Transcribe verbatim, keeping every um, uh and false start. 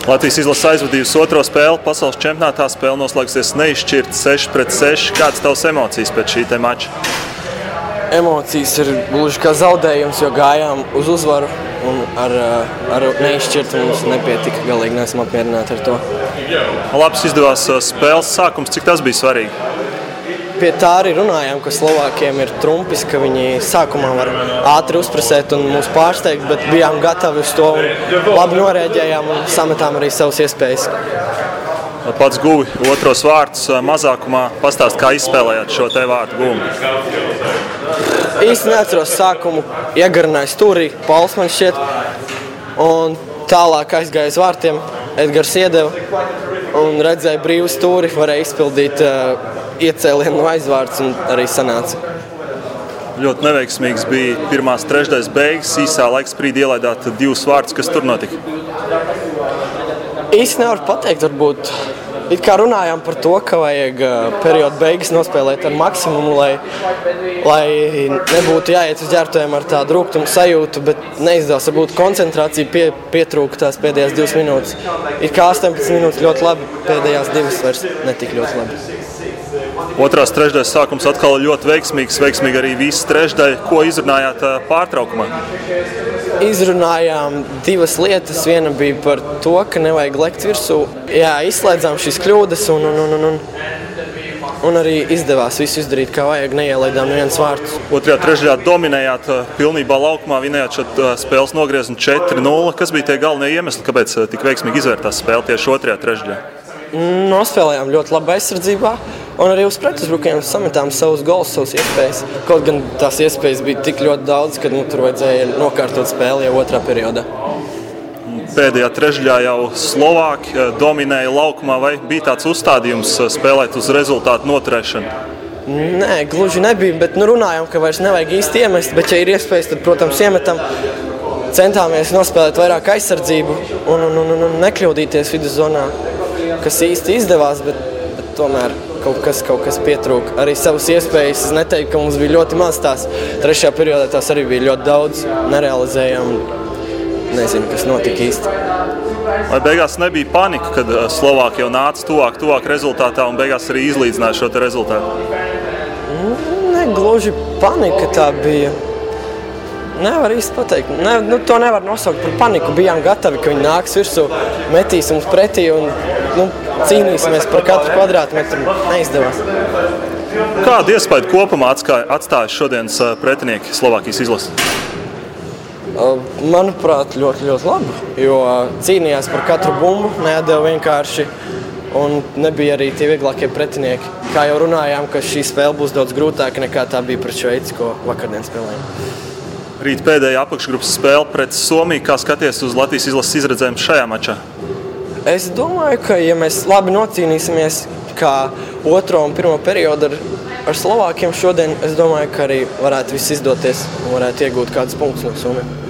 Latvijas izlase aizvadījusi otro spēli. Pasaules čempionātā spēle noslēgsies neizšķirti seši pret seši. Kādas tavas emocijas pēc šī te mača? Emocijas ir gluži kā zaudējums, jo gājām uz uzvaru un ar, ar neizšķirtu mums nepietika. Galīgi neesam apmierināti ar to. Labs izdevās spēles sākums. Cik tas bija svarīgi? Pie tā arī runājām, ka Slovākiem ir trumpis, ka viņi sākumā var ātri uzpresēt un mūs pārsteigt, bet bijām gatavi uz to un labi norēģējām un sametām arī savas iespējas. Pats guvi otros vārtus mazākumā. Pastāst, kā izspēlējāt šo te vārtu guvumu? Īsti neatceros sākumu, iegarināja stūrī, Pauls man šķiet, un tālāk aizgāja uz vārtiem, Edgars iedeva un redzēja brīvu stūri, varēja izpildīt uh, iecēlienu no aizvārds un arī sanāca. Ļoti neveiksmīgs bija pirmās trešdaļas beigas, īsā laiksprīdī ielaidāt divus vārtus, kas tur notika. Īsti nevaru pateikt, varbūt it kā runājām par to, ka vajag uh, periodu beigas nospēlēt ar maksimumu, lai, lai nebūtu jāiet uz ģērbtuviem ar tādu rūgtumu sajūtu, bet neizdevās, varbūt koncentrācija pie, pietrūka tās pēdējās divas minūtes. It kā astoņpadsmit minūtes ļoti labi, pēdējās divas vairs netik ļoti labi. Otrās trešdaļas sākums atkal ļoti veiksmīgs, veiksmīgi arī visas trešdaļa. Ko izrunājāt pārtraukumā? Izrunājām divas lietas. Viena bija par to, ka nevajag lekt virsū. Jā, izslēdzām šīs kļūdas un, un, un, un, un arī izdevās visu izdarīt, kā vajag, neielaidām neviens vārtus. Otrajā trešdaļā dominējāt pilnībā laukumā, vinējāt šo spēles nogriezumu četri nulle. Kas bija tie galvenie iemesli, kāpēc tik veiksmīgi izvērtās spēle tieši otrajā trešdaļā? Nospēlējām ļoti labi aizsardzībā un arī uz pretuzbrukiem sametām savus golus, savus iespējas. Kaut gan tās iespējas bija tik ļoti daudz, ka nu, tur vajadzēja nokārtot spēli jau otrā periodā. Pēdējā trešdaļā jau Slovāki dominēja laukumā, vai bija tāds uzstādījums spēlēt uz rezultātu noturēšanu? Nē, gluži nebija, bet nu, runājām, ka vairs nevajag īsti iemest, bet ja ir iespējas, tad, protams, iemetam. Centāmies nospēlēt vairāk aizsardzību un, un, un, un nekļūdīties viduszonā, kas īsti izdevās, bet, bet tomēr kaut kas, kaut kas pietrūka. Arī savas iespējas, es neteiktu, ka mums bija ļoti maz tās. Trešajā periodā tās arī bija ļoti daudz, nerealizējām. Nezinu, kas notika īsti. Vai beigās nebija panika, kad Slovāki jau nāca tuvāk, tuvāk rezultātā un beigās arī izlīdzināja šo te rezultātu? Ne, gluži panika tā bija. Nevar īsti pateikt. Ne, nu, to nevar nosaukt par paniku. Bijām gatavi, ka viņi nāks virsū, metīs mums pretī un nu, cīnīsimies par katru kvadrātmetru. Neizdevās. Kādu iespēju kopumā atstāja šodienas pretinieki Slovākijas izlasi? Manuprāt, ļoti, ļoti labi, jo cīnījās par katru bumbu, neatdeva vienkārši un nebija arī tie vieglākie pretinieki. Kā jau runājām, ka šī spēle būs daudz grūtāka nekā tā bija pret Šveici, ko vakardien spēlējām. Rīt pēdējā apakšgrupas spēle pret Somiju. Kā skaties uz Latvijas izlases izredzēm šajā mačā? Es domāju, ka ja mēs labi nocīnīsimies kā otro un pirmo periodu ar, ar Slovākiem šodien, es domāju, ka arī varētu viss izdoties un varētu iegūt kādus punktus no Somiju.